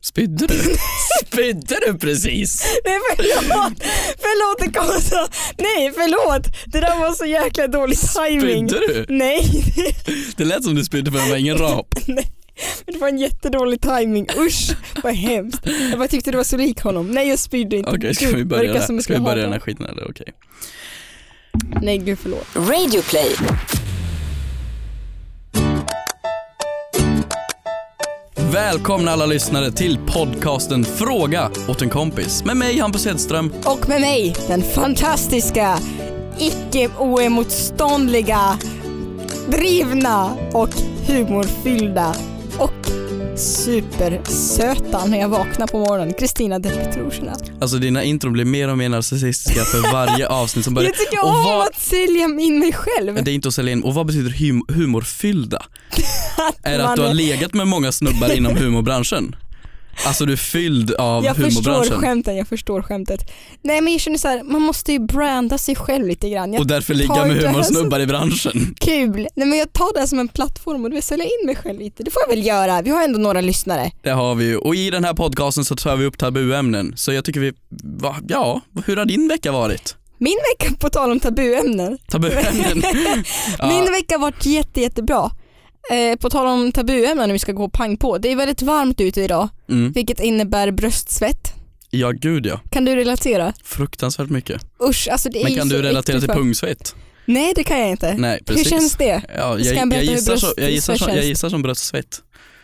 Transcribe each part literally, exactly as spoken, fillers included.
Spydde du? Spydde du precis? Nej, förlåt. Förlåt, det kom så. Nej, förlåt. Det där var så jäkla dålig timing. Spydde du? Nej. Det lät som du spydde för det var ingen rap. Nej. Men det var en jättedålig timing. Usch, vad hemskt. Jag bara tyckte det var så lik honom. Nej, jag spydde inte. Okej, okay, ska vi börja, Gud, där? Ska vi börja den här skiten eller? Okej. Okay. Nej, gud förlåt. Radio Play. Välkomna alla lyssnare till podcasten Fråga åt en kompis. Med mig Hampus Hedström. Och med mig, den fantastiska, icke-oemotståndliga, drivna och humorfyllda och supersöta när jag vaknar på morgonen, Kristina Petrushina. Alltså dina intron blir mer och mer narcissistiska för varje avsnitt som börjar. Jag tycker om vad... att sälja in mig själv. Det är inte att sälja in. Och vad betyder hum- humorfyllda? Är det att du har legat med många snubbar inom humorbranschen? Alltså du är fylld av jag humorbranschen. Jag förstår skämten, jag förstår skämtet. Nej, men jag känner så här, man måste ju branda sig själv lite grann. Jag och därför ligga med humorsnubbar som... i branschen. Kul. Nej, men jag tar det som en plattform och vill sälja in mig själv lite. Det får jag väl göra. Vi har ändå några lyssnare. Det har vi ju. Och i den här podcasten så tar vi upp tabuämnen. Så jag tycker vi, va, ja, hur har din vecka varit? Min vecka, på tal om tabuämnen. Tabuämnen. Ja. Min vecka har varit jätte, jättebra. Eh, på tal om tabuämnen när vi ska gå pang på. Det är väldigt varmt ute idag, mm. vilket innebär bröstsvett. Ja, gud ja. Kan du relatera? Fruktansvärt mycket. Usch, alltså det är. Men kan du relatera till pungsvett? Nej, det kan jag inte. Nej, precis. Hur känns det? Ja, jag, jag, jag, gissar så, jag, gissar så, jag gissar som bröstsvett.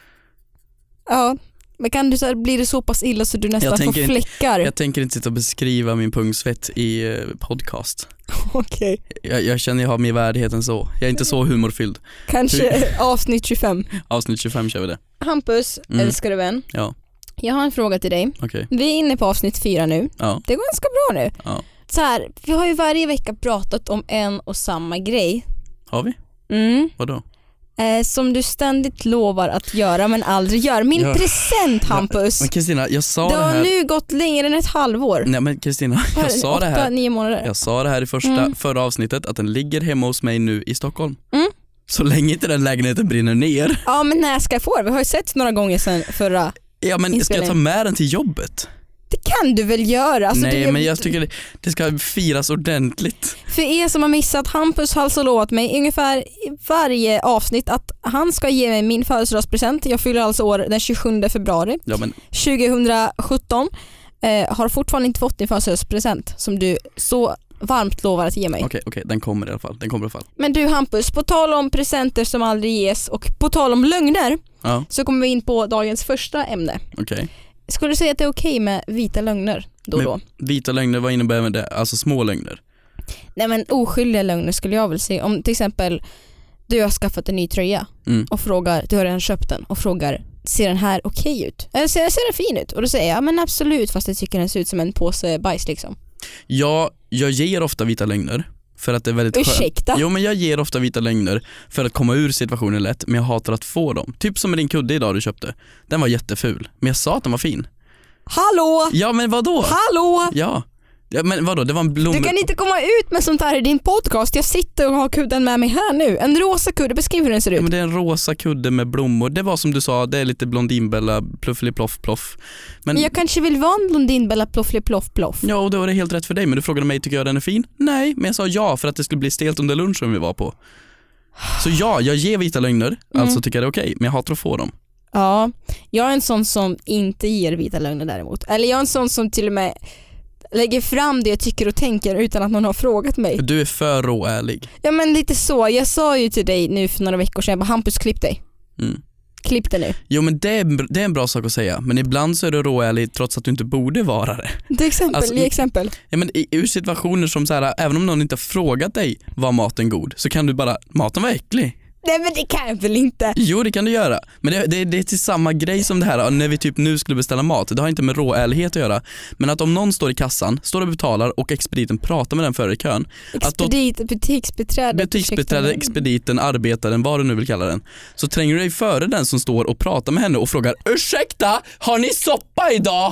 Ja, men kan du så här, blir det så pass illa så du nästan får fläckar? Jag tänker inte sitta och beskriva min pungsvett i eh, podcast. Okej. Okay. Jag, jag känner jag har mer värdighet än så. Jag är inte så humorfylld. Kanske avsnitt tjugofem. Avsnitt tjugofem kör vi det. Hampus, mm. älskar du vän? Ja. Jag har en fråga till dig. Okay. Vi är inne på avsnitt fyra nu. Ja. Det går ganska bra nu. Ja. Så här, vi har ju varje vecka pratat om en och samma grej. Har vi? Mm. Vadå? Eh, som du ständigt lovar att göra men aldrig gör. Min ja. present, Hampus. Men Kristina, jag sa det det här. har nu gått längre än ett halvår. Nej men Kristina, jag sa åtta, det här. nio månader. Jag sa det här i första, mm. förra avsnittet att den ligger hemma hos mig nu i Stockholm. Mm. Så länge inte den lägenheten brinner ner. Ja, men när ska jag få det? Vi har ju sett några gånger sedan förra. Ja, men ska jag ta med den till jobbet? Det kan du väl göra? Alltså, Nej, det, men jag tycker det, det ska firas ordentligt. För er som har missat, Hampus har alltså lovat mig ungefär i varje avsnitt att han ska ge mig min födelsedagspresent. Jag fyller alltså år den tjugosjunde februari ja, men... tjugosjutton. Eh, har fortfarande inte fått din födelsedagspresent som du så varmt lovar att ge mig. Okej, okay, okej, okay, den kommer i alla fall. Den kommer i alla fall. Men du Hampus, på tal om presenter som aldrig ges och på tal om lögner, ja. så kommer vi in på dagens första ämne. Okej. Okay. Skulle du säga att det är okej okay med vita lögner då och då? Vita lögner, vad innebär med det? Alltså små lögner? Nej, men oskyldiga lögner skulle jag väl säga. Om till exempel du har skaffat en ny tröja mm. och frågar, du har redan köpt den och frågar, ser den här okej okay ut? Eller ser, ser den fin ut? Och då säger jag, ja men absolut, fast jag tycker den ser ut som en påse bajs liksom. Ja, jag ger ofta vita lögner. För att det är väldigt Ursäkta? skönt. Jo, men jag ger ofta vita lögner för att komma ur situationen lätt, men jag hatar att få dem. Typ som med din kudde idag du köpte. Den var jätteful, men jag sa att den var fin. Hallå? Ja, men vadå? Hallå? Ja. Ja, men vadå? Det var en blom... Du kan inte komma ut med sånt här i din podcast. Jag sitter och har kudden med mig här nu. En rosa kudde, beskriv hur den ser ut. Ja, men det är en rosa kudde med blommor. Det var som du sa, det är lite blondinbella, pluffli ploff ploff. Men jag kanske vill vara en blondinbella, pluffli ploff ploff. Ja, och då var det helt rätt för dig. Men du frågade mig, tycker jag den är fin? Nej, men jag sa ja för att det skulle bli stelt under lunchen vi var på. Så ja, jag ger vita lögner. Mm. Alltså tycker jag det är okej, men jag hatar att få dem. Ja, jag är en sån som inte ger vita lögner däremot. Eller jag är en sån som till och med lägger fram det jag tycker och tänker utan att någon har frågat mig. Du är för råärlig. Ja, men lite så. Jag sa ju till dig nu för några veckor sedan, jag bara, Hampus, klipp dig. Mm. Klipp det nu. Jo, men det är, det är en bra sak att säga. Men ibland så är du råärlig trots att du inte borde vara det. Till exempel, alltså, i exempel. Ja, men i, ur situationer som så här, även om någon inte har frågat dig var maten god, så kan du bara, maten var äcklig. Nej, men det kan jag väl inte. Jo, det kan du göra. Men det, det, det är till samma grej som det här när vi typ nu skulle beställa mat. Det har inte med råärlighet att göra. Men att om någon står i kassan, står och betalar och expediten pratar med den före i kön. Expedit, att då, butiksbeträde. Butiksbeträde, expediten, arbetaren, vad du nu vill kalla den. Så tränger du dig före den som står och pratar med henne och frågar, ursäkta, har ni soppa idag?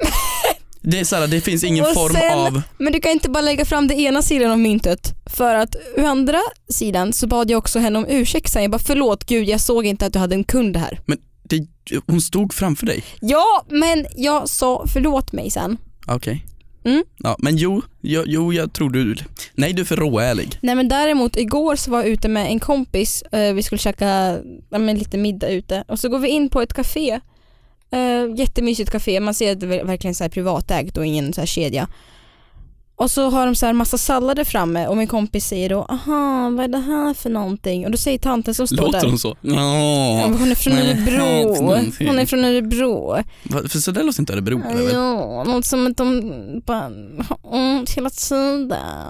Det är så här, det finns ingen och form sen, av... Men du kan inte bara lägga fram det ena sidan av myntet. För att ur andra sidan så bad jag också henne om ursäkt. Jag bara, förlåt gud, jag såg inte att du hade en kund här. Men det, hon stod framför dig. Ja, men jag sa förlåt mig sen. Okej. Okay. Mm. Ja, men jo, jo, jo, jag tror du... Nej, du är för råärlig. Nej, men däremot igår så var jag ute med en kompis. Eh, vi skulle käka ja, men lite middag ute. Och så går vi in på ett café. Eh, jättemysigt café. Man ser att det är verkligen så här privatägt och ingen så här kedja. Och så har de så här massa sallader framme. Och min kompis säger då, aha, vad är det här för någonting? Och då säger tanten som står Låter där. Låter hon så? Ja, hon är från Örebro. Hon är från Örebro. Va, för så där låter inte Örebro, eller? Ja, något som att de bara mm, hela tiden.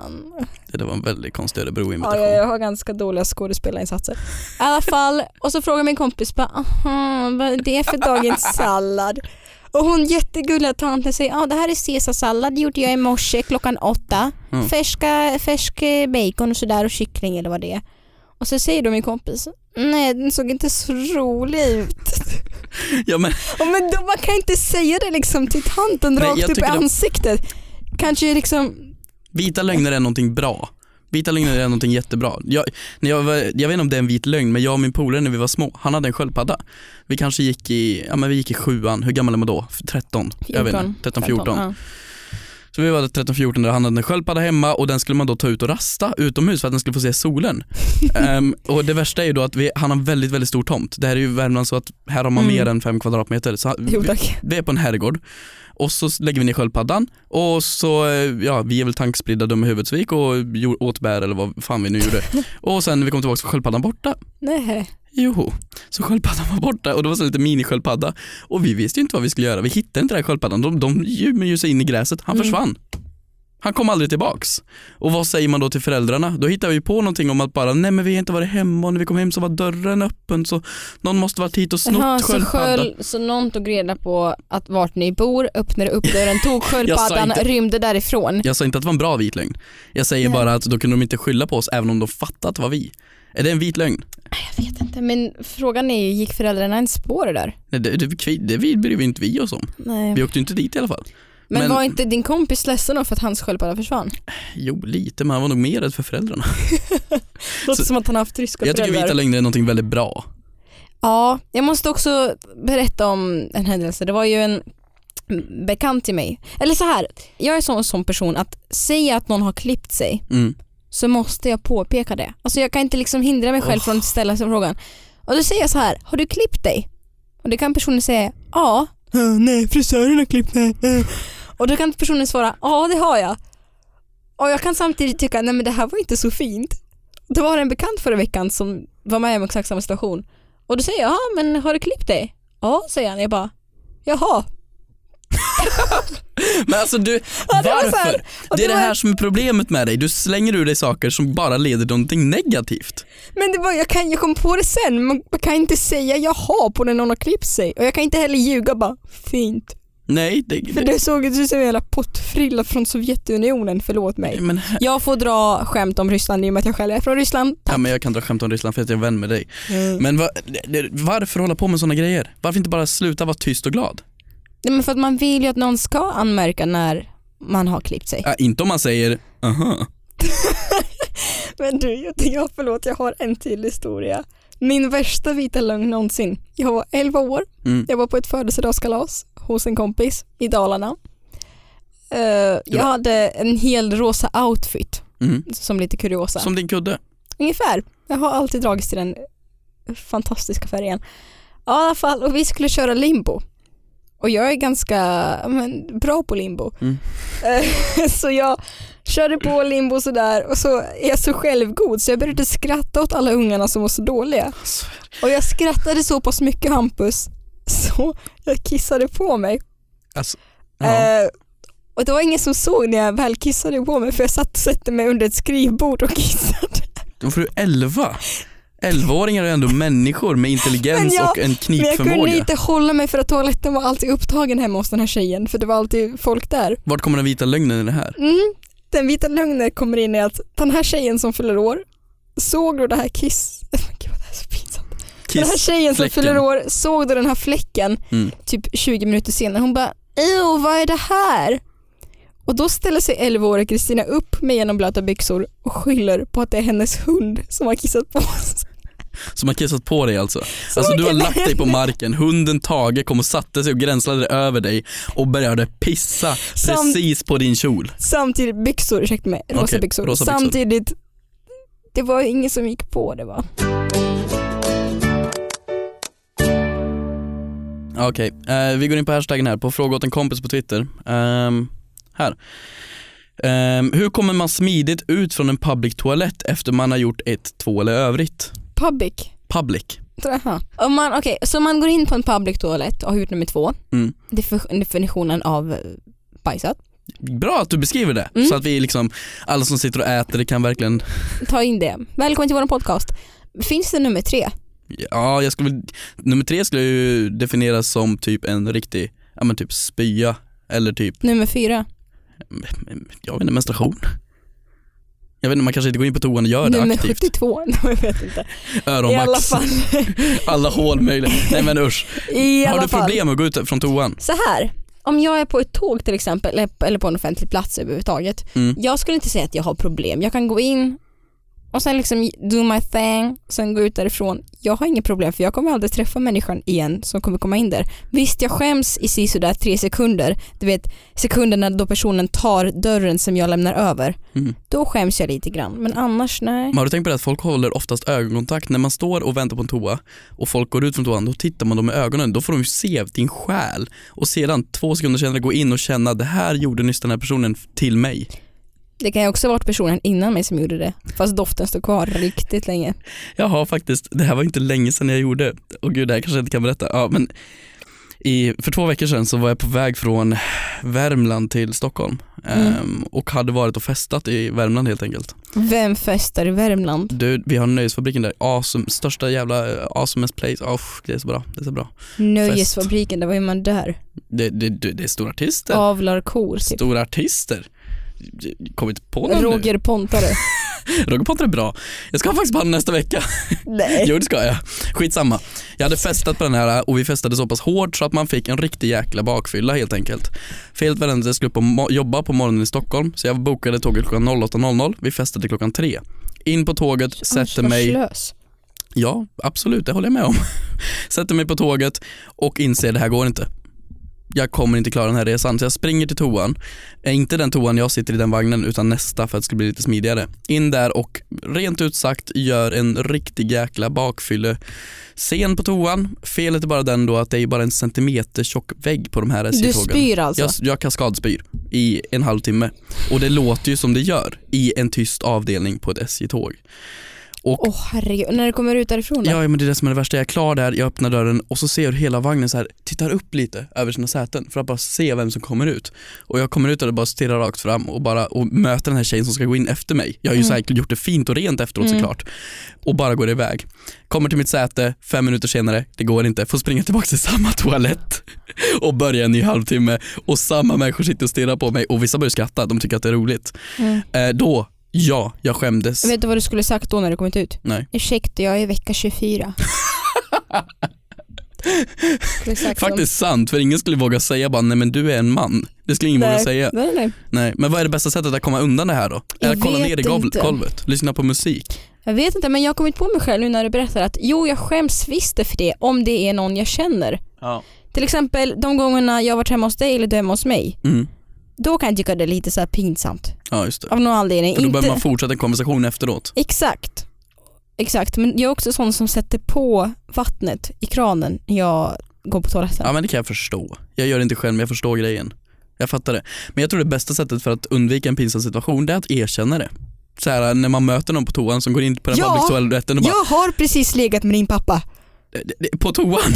Det var en väldigt konstig Örebro-imitation. Ja, jag har ganska dåliga skådespelarinsatser. I alla fall, och så frågar min kompis bara, aha, vad är det för dagens sallad? Och hon jättegulliga tanten säger, ja, det här är caesarsallad, gjorde jag i morse klockan åtta. Mm. Färska, färsk bacon och sådär och kyckling eller vad det är. Och så säger då min kompis, nej, den såg inte så rolig ut. Ja, men... Ja, men då, man kan inte säga det liksom till tanten rakt upp i ansiktet. Det... Kanske liksom... Vita lögner är någonting bra. Vita lögner är någonting jättebra. Jag, när jag, var, jag vet inte om det är en vit lögn, men jag och min polare när vi var små, han hade en sköldpadda. Vi kanske gick i, ja men vi gick i sjuan. Hur gammal är man då? tretton? Jag vet inte, tretton fjorton. Ja. Så vi var tretton fjorton där han hade en sköldpadda hemma och den skulle man då ta ut och rasta utomhus för att den skulle få se solen. um, och det värsta är ju då att vi, han har en väldigt, väldigt stor tomt. Det här är ju Värmland så att här har man mm. mer än fem kvadratmeter. Så vi, vi är på en herrgård. Och så lägger vi ner sköldpaddan och så, ja, vi är väl tankspridda dumma huvudsvik och åt bär eller vad fan vi nu gjorde. Och sen när vi kom tillbaka så var sköldpaddan borta. Nej. Jo, så sköldpaddan var borta och det var så lite mini-sköldpadda. Och vi visste ju inte vad vi skulle göra. Vi hittade inte den här sköldpaddan. De, de gömmer ju sig in i gräset. Han mm. försvann. Han kom aldrig tillbaks. Och vad säger man då till föräldrarna? Då hittar vi på någonting om att bara, nej men vi har inte varit hemma och när vi kom hem så var dörren öppen så någon måste varit hit och snott sköldpaddan. Så, sköld, så någon tog reda på att vart ni bor, öppnade upp dörren, tog sköldpaddan, inte, rymde därifrån. Jag sa inte att det var en bra vit lögn. Jag säger nej. Bara att då kunde de inte skylla på oss även om de fattat att det var vi. Är det en vit lögn? Jag vet inte, men frågan är ju, gick föräldrarna ens på det där? Nej, det, det, det bryr vi inte vi oss om. Nej. Vi åkte inte dit i alla fall. Men, men var inte din kompis ledsen då för att hans sköldpadda försvann? Jo, lite, men han var nog mer rädd för föräldrarna. Låter som att han har haft ryska jag föräldrar. Jag tycker vita lögner är någonting väldigt bra. Ja, jag måste också berätta om en händelse. Det var ju en bekant till mig. Eller så här, jag är sån som person att säga att någon har klippt sig mm. så måste jag påpeka det. Alltså jag kan inte liksom hindra mig själv oh. från att ställa sig frågan. Och då säger jag så här, har du klippt dig? Och det kan personen säga, ja. Uh, nej, frisören har klippt mig. Uh. Och då kan personen svara, ja det har jag. Och jag kan samtidigt tycka, nej men det här var inte så fint. Det var en bekant förra veckan som var med om exakt samma situation. Och då säger jag, ja men har du klippt dig? Ja, säger han. Jag bara, jaha. Men alltså du, ja, det varför? Här, det, det är det här var... som är problemet med dig. Du slänger ur dig saker som bara leder till någonting negativt. Men det var, jag, kan, jag kom på det sen. Man kan inte säga jaha på när någon har klippt sig. Och jag kan inte heller ljuga bara, fint. Nej, det, för det såg ut som en jävla pottfrilla från Sovjetunionen, förlåt mig. Men, jag får dra skämt om Ryssland i och med att jag själv är från Ryssland. Tack. Ja, men jag kan dra skämt om Ryssland för att jag är vän med dig. Mm. Men var, varför hålla på med såna grejer? Varför inte bara sluta vara tyst och glad? Nej, men för att man vill ju att någon ska anmärka när man har klippt sig. Ja, inte om man säger aha. Men du, jag förlåt, jag har en till historia. Min värsta vita lögn någonsin. Jag var elva år. Mm. Jag var på ett födelsedagskalas hos en kompis i Dalarna. Uh, jag hade en hel rosa outfit. Mm. Som lite kuriosa. Som din kudde? Ungefär. Jag har alltid dragits till den fantastiska färgen. Ja, i alla fall. Och vi skulle köra limbo. Och jag är ganska men, bra på limbo. Mm. Så jag körde på limbo sådär. Och så är jag så självgod så jag började skratta åt alla ungarna som var så dåliga. Och jag skrattade så pass mycket, Hampus, så jag kissade på mig. Alltså, uh, och det var ingen som såg när jag väl kissade på mig. För jag satt och satte mig under ett skrivbord och kissade. Då får du elva. elvaåringar är ändå människor med intelligens jag, och en knipförmåga. Men jag kunde inte hålla mig för att toaletten var alltid upptagen hemma hos den här tjejen. För det var alltid folk där. Vart kommer den vita lögnen i det här? Mm, den vita lögnen kommer in i att den här tjejen som fyller år såg då det här kiss... Gud, det är så pinsamt. Kiss, den här tjejen som fyller år såg då den här fläcken mm. typ tjugo minuter senare. Hon bara, åh, vad är det här? Och då ställer sig elvaåriga Kristina upp med genomblöta byxor och skyller på att det är hennes hund som har kissat på oss. Som har kissat på dig alltså. Alltså du har lagt dig på marken. Hunden Tage kom och satte sig och gränslade över dig och började pissa Sam- precis på din kjol. Samtidigt byxor, ursäkta mig, rosa, okay, byxor. rosa byxor. Samtidigt, det var ingen som gick på det va. Okej, okay. uh, vi går in på hashtaggen här på fråga åt en kompis på Twitter. Um, här. Um, hur kommer man smidigt ut från en public toalett efter man har gjort ett, två eller övrigt? Public? Public. Om man, okay, så man går in på en public toalett och har gjort nummer två. Mm. Definitionen av bajsat. Bra att du beskriver det. Mm. Så att vi liksom, alla som sitter och äter det kan verkligen ta in det. Välkommen till vår podcast. Finns det nummer tre? Ja, jag skulle nummer tre skulle ju definieras som typ en riktig, ja men typ spya eller typ nummer fyra. Jag vet inte, menstruation. Jag vet inte, man kanske inte går in på toan och gör det nummer aktivt. Nummer sjuttiotvå, jag vet inte. Öronmax. I alla fall. Alla hål möjliga. Nej men usch. I Har alla du problem fall. Att gå ut från toan? Så här. Om jag är på ett tåg till exempel eller på en offentlig plats överhuvudtaget. Mm. Jag skulle inte säga att jag har problem. Jag kan gå in och sen liksom do my thing, sen gå ut därifrån. Jag har inget problem för jag kommer aldrig träffa människan igen som kommer komma in där. Visst, jag skäms i sig sådär tre sekunder. Du vet, sekunderna då personen tar dörren som jag lämnar över. Mm. Då skäms jag lite grann. Men annars, nej. Men har du tänkt på det att folk håller oftast ögonkontakt när man står och väntar på en toa och folk går ut från toan, då tittar man dem med ögonen. Då får de ju se din själ och sedan två sekunder senare gå in och känna att det här gjorde nyss den här personen till mig. Det kan ju också ha varit personen innan mig som gjorde det. Fast doften stod kvar riktigt länge. Jag har faktiskt, det här var inte länge sedan jag gjorde. Och gud, det här kanske jag inte kan berätta. Ja, men i, för två veckor sedan så var jag på väg från Värmland till Stockholm. Mm. Um, och hade varit och festat i Värmland helt enkelt. Vem festar i Värmland? Du, vi har nöjesfabriken där. Awesome, största jävla awesomest place. Oh, det är så bra. Det är så bra. Nöjesfabriken, det var ju man där. Det, det, det, det är stora artister. Avlar kor. Typ. Stora artister. Kommit på någon Roger nu. Pontare. Roger Pontare är bra. Jag ska faktiskt på honom nästa vecka. Nej. Jo, det ska jag. Skitsamma. Jag hade festat på den här och vi festade så pass hårt så att man fick en riktig jäkla bakfylla helt enkelt. Felet var att jag skulle upp och mo- jobba på morgonen i Stockholm, så jag bokade tåget klockan åtta noll noll. Vi festade klockan tre. In på tåget, sätter mig... Slös. Ja, absolut, det håller jag med om. Sätter mig på tåget och inser det här går inte. Jag kommer inte klara den här resan, så jag springer till toan. Inte den toan jag sitter i den vagnen, utan nästa för att det ska bli lite smidigare. In där och rent ut sagt gör en riktig jäkla bakfylle scen på toan. Felet är bara den då att det är bara en centimeter tjock vägg på de här S J-tågen. Du spyr alltså? Jag, jag kaskadspyr i en halvtimme. Och det låter ju som det gör i en tyst avdelning på ett S J-tåg. Åh oh, herregud, när det kommer ut därifrån då? Ja, men det är det som är det värsta. Jag är klar där, jag öppnar dörren och så ser hela vagnen så här, tittar upp lite över sina säten för att bara se vem som kommer ut. Och jag kommer ut och bara stirrar rakt fram och bara och möter den här tjejen som ska gå in efter mig. Jag har ju mm. säkert gjort det fint och rent efteråt mm. såklart. Och bara går iväg. Kommer till mitt säte, fem minuter senare, det går inte. Får springa tillbaka till samma toalett och börja en ny halvtimme. Och samma människor sitter och stirrar på mig och vissa börjar skratta, de tycker att det är roligt. Mm. Eh, då Ja, jag skämdes. Vet du vad du skulle sagt då när du kommit ut? Nej. Ursäkta, jag är i vecka tjugofyra. Faktiskt sant, för ingen skulle våga säga bara, nej men du är en man. Det skulle ingen nej. våga säga. Nej, nej. nej, men vad är det bästa sättet att komma undan det här då? Är att kolla ner i golv- golvet, lyssna på musik? Jag vet inte, men jag har kommit på mig själv nu när du berättar att jo, jag skäms visst för det om det är någon jag känner. Ja. Till exempel de gångerna jag varit hemma hos dig eller du hemma hos mig. Mm. Då kan jag tycka det är lite så här pinsamt. Ja, just det. Av någon anledning. För då behöver man fortsätta en konversation efteråt. Exakt. Exakt, men jag är också sån som sätter på vattnet i kranen när jag går på toaletten. Ja, men det kan jag förstå. Jag gör det inte själv, men jag förstår grejen. Jag fattar det. Men jag tror det bästa sättet för att undvika en pinsam situation, det är att erkänna det. Så här, när man möter någon på toan som går in på den ja, public toaletten och bara... jag har precis legat med din pappa. På toan?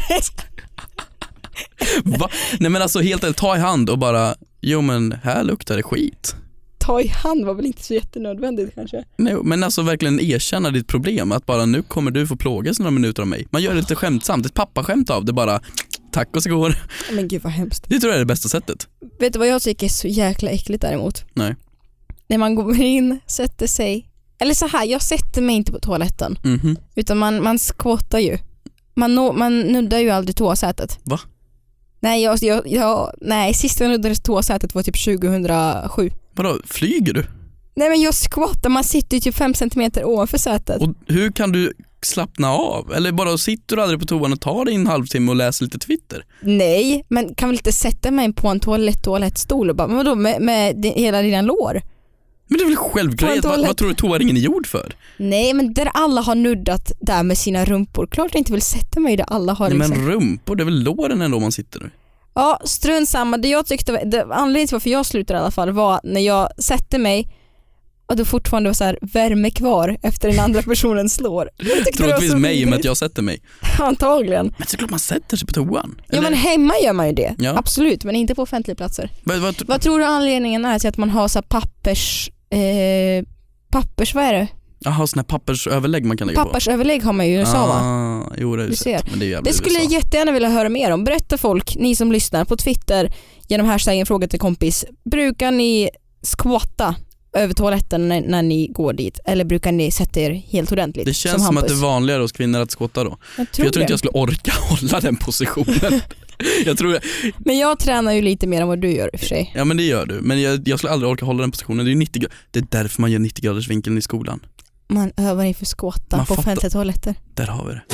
Va? Nej men alltså helt enkelt, ta i hand och bara, jo men här luktar det skit. Ta i hand var väl inte så jättenödvändigt kanske. Nej, men alltså verkligen erkänna ditt problem, att bara nu kommer du få plågas några minuter av mig. Man gör det lite skämtsamt, ett pappaskämt av det, bara tack och så går. Men gud vad hemskt. Det tror jag är det bästa sättet. Vet du vad jag tycker är så jäkla äckligt däremot? Nej. När man går in, sätter sig, eller så här, jag sätter mig inte på toaletten. Mm-hmm. Utan man, man skottar ju. Man, no, man nuddar ju aldrig toasätet. Va? Nej, jag, jag, jag, nej, sist jag nuddade toasätet var typ tjugohundrasju. Vadå, flyger du? Nej men jag squattar, man sitter ju typ fem centimeter ovanför sätet. Och hur kan du slappna av. Eller bara sitter du aldrig på toan och tar dig en halvtimme och läser lite Twitter. Nej, men kan väl inte sätta mig på en toalett toalettstol och bara, men vadå med, med din, hela dina lår? Men det är väl självklart, vad, vad tror du toaringen är gjord för? Nej, men där alla har nuddat där med sina rumpor. Klart jag inte vill sätta mig där alla har. Nej, liksom. Men rumpor, det är väl låren ändå man sitter nu. Ja, strunt samma. Det jag tyckte var, det, anledningen till varför jag slutade i alla fall var när jag sätter mig och då fortfarande var så här värme kvar efter den andra personen slår. Troligtvis mig med att jag sätter mig. Antagligen. Men såklart man sätter sig på toan. Ja, men hemma gör man ju det. Ja. Absolut, men inte på offentliga platser. Vad, vad, vad tror du anledningen är till att man har så här pappers eh, pappers, vad är det? Jaha, såna pappersöverlägg man kan lägga Pappersöverlägg har man ju i U S A, va? Ah, jo, det är ju sett, men det är det skulle jag jättegärna vilja höra mer om. Berätta folk, ni som lyssnar på Twitter genom hashtaggen fråga till kompis. Brukar ni squatta över toaletten när, när ni går dit? Eller brukar ni sätta er helt ordentligt? Det känns som, som att det är vanligare hos kvinnor att skotta då. Jag tror, För jag tror det. inte jag skulle orka hålla den positionen. jag tror jag... Men jag tränar ju lite mer än vad du gör i och för sig. Ja, men det gör du. Men jag, jag skulle aldrig orka hålla den positionen. Det är, nittio, det är därför man gör nittio graders vinkeln i skolan. Man övar inför skåta man på fattar. offentliga toaletter. Där har vi det.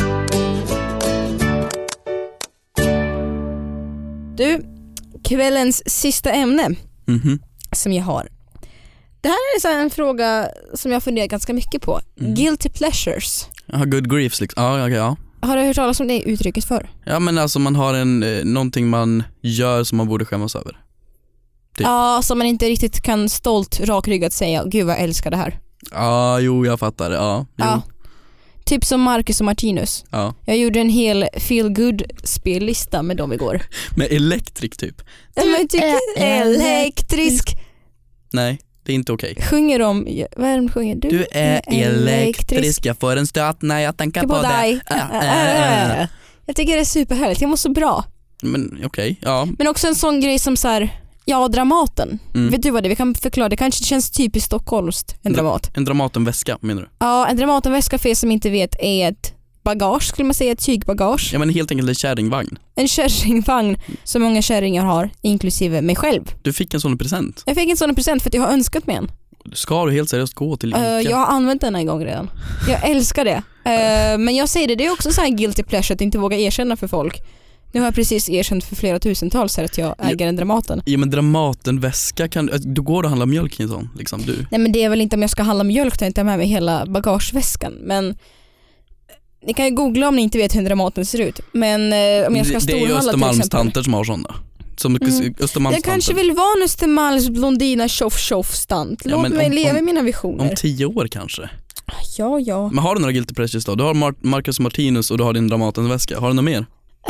Du, kvällens sista ämne Mm-hmm. som jag har. Det här är så här en fråga som jag funderar ganska mycket på. Mm. Guilty pleasures. Ja, good griefs liksom. Ja, okay, ja. Har du hört talas om det uttrycket för? Ja, men alltså man har en eh, någonting man gör som man borde skämmas över. Typ. Ja, som man inte riktigt kan stolt rakryggat säga, gud vad jag älskar det här. Ja, jo, jag fattar det. Ja, jo. Ja. Typ som Marcus och Martinus. Ja. Jag gjorde en hel feel good spellista med dem igår. Med elektrik typ. Du men tycker elektrisk. Nej, det är inte okej. Okay. Sjunger de, vad är det de sjunger? Du, du är elektrisk. elektrisk, jag får en stöt när jag tänker på, på dig. Äh, äh, äh. Jag tycker det är superhärligt, jag mår så bra. Men okej, okay, ja. Men också en sån grej som så här, ja, Dramaten. Mm. Vet du vad det är? Vi kan förklara, det kanske känns typiskt stockholmskt, en Dramat. En Dramatenväska menar du? Ja, en Dramatenväska för er som inte vet är ett bagage, skulle man säga, ett tygbagage. Ja, men helt enkelt en kärringvagn. En kärringvagn som många kärringar har, inklusive mig själv. Du fick en sån present? Jag fick en sån present för att jag har önskat mig en. Ska du helt seriöst gå till Ica? Uh, jag har använt den en gång redan. Jag älskar det. Uh, men jag säger det, det är också så här guilty pleasure att inte våga erkänna för folk. Nu har jag precis erkänt för flera tusentals här att jag äger en Dramaten. Ja, men Dramatenväska, kan, du går och handlar mjölk i en sån, liksom du. Nej, men det är väl inte om jag ska handla mjölk, tar jag inte med mig hela bagageväskan. Men ni kan ju googla om ni inte vet hur en Dramaten ser ut. Men eh, om jag ska storhandla till exempel. Det är ju Östermalmstanter som har sådana. Som mm. Jag kanske vill vara en Östermalms blondina tjoff tjoff stant. Låt ja, mig om, leva om, mina visioner. Om tio år kanske. Ja, ja. Men har du några guilty pleasures då? Du har Mar- Marcus Martinus och du har din Dramatenväska. Har du något mer?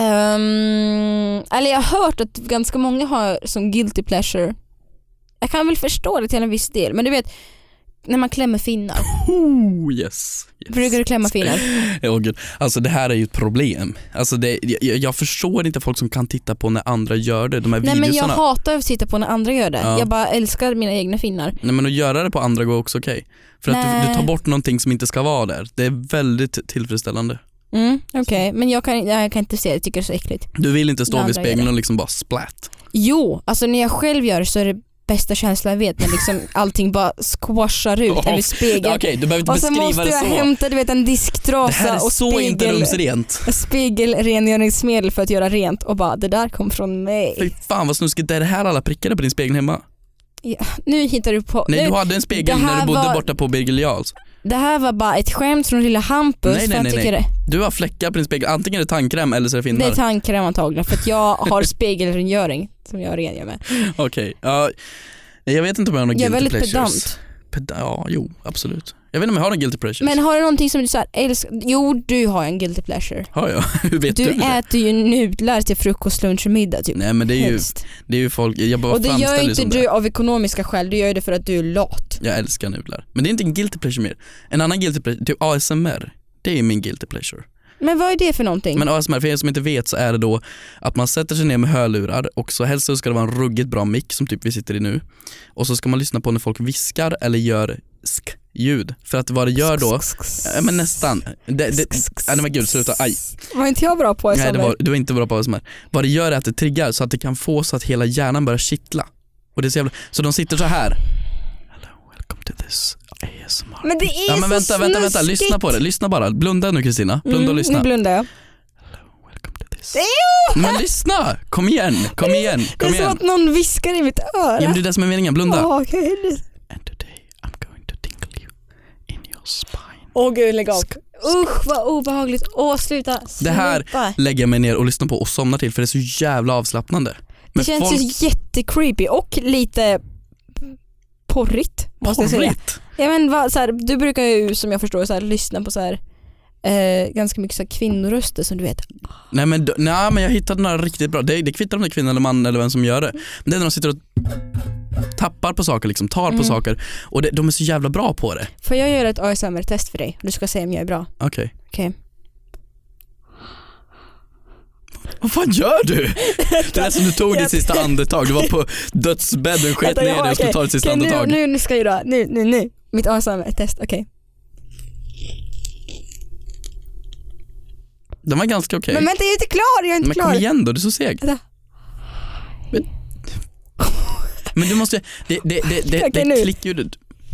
Um, eller jag har hört att ganska många har som guilty pleasure. Jag kan väl förstå det till en viss del. Men du vet, när man klämmer finnar. Oh, yes, yes. Brukar du klämma finnar? Ja, gud. Alltså det här är ju ett problem. Alltså det, jag, jag förstår inte folk som kan titta på när andra gör det. De här Nej, videosarna. men jag hatar att titta på när andra gör det. Ja. Jag bara älskar mina egna finnar. Nej, men att göra det på andra går också okej. Okay. För Nej. att du, du tar bort någonting som inte ska vara där. Det är väldigt tillfredsställande. Mm, okej, okay. Men jag kan, jag kan inte se det, jag tycker det är så äckligt. Du vill inte stå vid spegeln och liksom bara splat? Jo, alltså när jag själv gör så är det bästa känslan jag vet, när liksom allting bara squashar ut oh, över spegeln. Okay, du behöver inte och så måste jag så. hämta, du vet, en disktrasa det här är och så spegel, inte rumsrent. spegelrengöringsmedel för att göra rent och bara, det där kom från mig. Fy fan vad snuskigt, det är det här alla prickade på din spegel hemma. Ja, nu hittar du på. Nej, nu, du hade en spegel när du bodde var, borta på Birgel Jarls. Det här var bara ett skämt från lilla Hampus. Nej, nej, nej, nej. Det. Du har fläckar på din spegel. Antingen är det tandkräm eller så är det finnar. Det är tandkräm antagligen, för att jag har spegelrengöring som jag rengör med. Okej, okay. uh, jag vet inte om jag har några guilty pleasures. Jag är väldigt pedant. Peda- ja, jo, absolut. Jag vet inte om jag har några guilty pleasures. Men har du någonting som du så här älskar? Jo, du har en guilty pleasure. Har jag? Hur vet du, du det? Du äter ju nudlar till frukost, lunch och middag typ. Nej, men det är ju, det är ju folk, jag bara och det gör inte du det. av ekonomiska skäl, du gör det för att du är lat. Jag älskar nudlar. Men det är inte en guilty pleasure mer. En annan guilty pleasure, typ A S M R. Det är min guilty pleasure. Men vad är det för någonting? Men A S M R, för er som inte vet, så är det då att man sätter sig ner med hörlurar och så helst så ska det vara en ruggigt bra mick som typ vi sitter i nu. Och så ska man lyssna på när folk viskar eller gör sk-ljud. För att vad det gör då, ja, men nästan. Det, det, nej men gud, sluta, aj. Var inte jag bra på A S M R? Nej, det var, du var inte bra på A S M R. Vad det gör är att det triggar så att det kan få så att hela hjärnan börjar kittla. Och det är så jävla, så de sitter så här. Hello, welcome to this A S M R. Men det är ja, men så vänta, vänta, vänta, lyssna på det. Lyssna bara. Blunda nu Kristina. Blunda mm, och lyssna. Nu blundar jag. Hello, welcome to this. Men lyssna. Kom igen. Kom igen. Kom det är igen. som att någon viskar i mitt öra. Ja, men det är det som är meningen. Blunda. Oh, okay. And today I'm going to tickle you in your spine. Åh oh, gud, lägg av. Usch vad obehagligt. Åh, sluta. sluta. Det här lägger jag mig ner och lyssnar på och somnar till för det är så jävla avslappnande. Men det känns folk... ju jättecreepy och lite porrigt, måste jag säga. Ja, men vad, så här, du brukar ju som jag förstår så här, lyssna på så här, eh, ganska mycket så här, kvinnoröster som du vet. Nej men, nej, men jag hittade några riktigt bra. Det, det kvittar om det är kvinna eller man eller vem som gör det. Men det är när de sitter och tappar på saker, liksom, tar mm. på saker. Och det, de är så jävla bra på det. Får jag göra ett A S M R-test för dig? Du ska säga om jag är bra. Okej. Okay. Okej. Okay. Vad fan gör du? Det är som du tog ditt sista andetag. Du var på dödsbädden, sket ner dig och skulle ta ditt sista okay, andetag. Nu, nu ska jag göra, nu, nu, nu. Mitt A S M R-test, okej. Okay. Den var ganska okej. Okay. Men vänta, jag är inte klar, jag är inte men klar. Men kom igen då, du är så seg. Men, men du måste, det, det, det, det, okay, det klickljudet.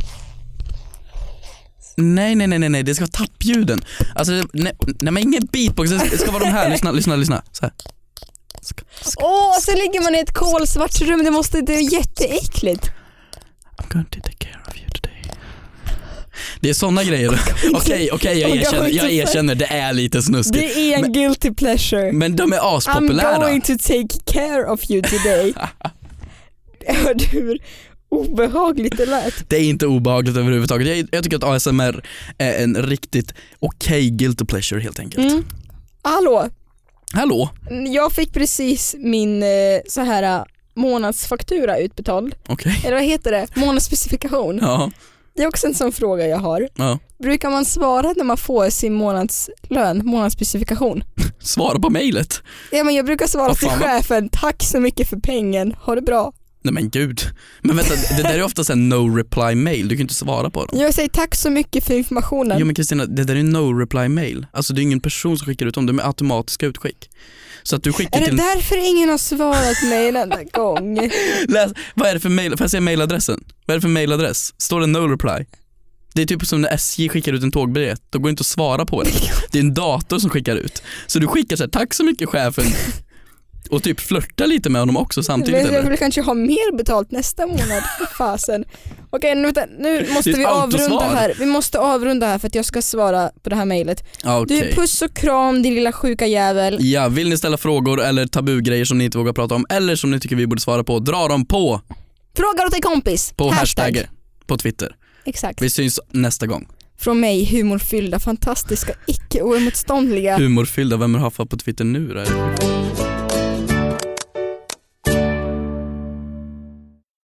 Nej, nej, nej, nej, det ska vara tappljuden. Alltså, nej, nej men ingen beatbox, det ska vara de här, lyssna, lyssna, lyssna. Så här. Åh, oh, så ligger man i ett kolsvart rum, det måste, det är jätteäckligt. I'm going to take care of you today. Det är såna grejer. Okej, okej, jag erkänner, jag erkänner, det är lite snuskigt. Det är en men, guilty pleasure. Men de är aspopulära. I'm going to take care of you today. Hör du hur obehagligt det lät? Det är inte obehagligt överhuvudtaget. Jag, jag tycker att A S M R är en riktigt okej guilty pleasure helt enkelt. Mm. Hallå? Hallå? Jag fick precis min eh, så här månadsfaktura utbetald. Okej. Okay. Eller vad heter det? Månadsspecifikation. Ja. Det är också en sån fråga jag har. Ja. Brukar man svara när man får sin månadslön, månadsspecifikation? Svara på mejlet. Ja, men jag brukar svara oh, till chefen, tack så mycket för pengen, ha det bra. Nej men gud. Men vänta, det där är ofta en no reply mail. Du kan inte svara på dem. Jag säger tack så mycket för informationen. Jo men Kristina, det där är no reply mail. Alltså det är ingen person som skickar ut dem, de är automatiska utskick. Så att du skickar är det till... därför ingen har svarat mig en enda gång? Läs, vad är det för mail? Får jag säga mailadressen? Vad är det för mailadress? Står det no reply? Det är typ som när S J skickar ut en tågbiljett. Då går det inte att svara på det. Det är en dator som skickar ut. Så du skickar så här, tack så mycket chefen. Och typ flörta lite med honom också samtidigt. Men jag vill kanske ha mer betalt nästa månad. Fasen. Okej, nu, nu måste vi avrunda här. Vi måste avrunda här för att jag ska svara på det här mejlet. Okay. Du, puss och kram, din lilla sjuka jävel. Ja, vill ni ställa frågor eller tabugrejer som ni inte vågar prata om eller som ni tycker vi borde svara på, dra dem på Frågar åt en kompis. På hashtag, hashtag på Twitter. Exakt. Vi syns nästa gång. Från mig, humorfyllda, fantastiska, icke oemotståndliga. Humorfyllda, vem är haffa på Twitter nu då?